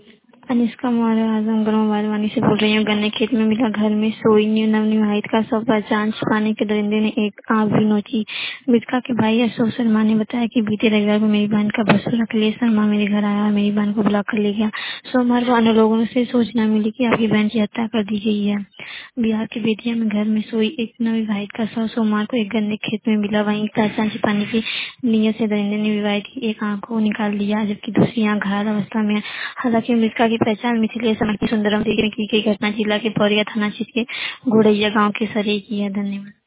Anishka Maurya Azamgarh mobile से बोल रही हूँ। गन्ने खेत में मिला घर में सोई नवविवाहित का शव। पहचान छिपाने के दरिंदे ने एक आंख भी नोची। मृतका के भाई अशोक शर्मा ने बताया कि बीते रविवार को मेरी बहन का बस अखिलेश शर्मा मेरे घर आया और मेरी बहन को बुला कर ले गया। सोमवार को अन्य लोगों से सूचना मिली कि आपकी बहन की हत्या कर दी गई है। बिहार के बेतिया में घर में सोई एक नवविवाहित का शव सोमवार को एक गन्ने खेत में मिला। वहीं पहचान छिपाने की नीयत से दरिंदे ने विवाहित की एक आंख को निकाल लिया, जबकि दूसरी आंख घायल अवस्था में है। हालांकि मृतका की पहचान मिथिलेश शर्मा की सुंदरम में की गई। घटना जिला के पौरिया थाना क्षेत्र के घोड़ैया गांव के सरे की है। धन्यवाद।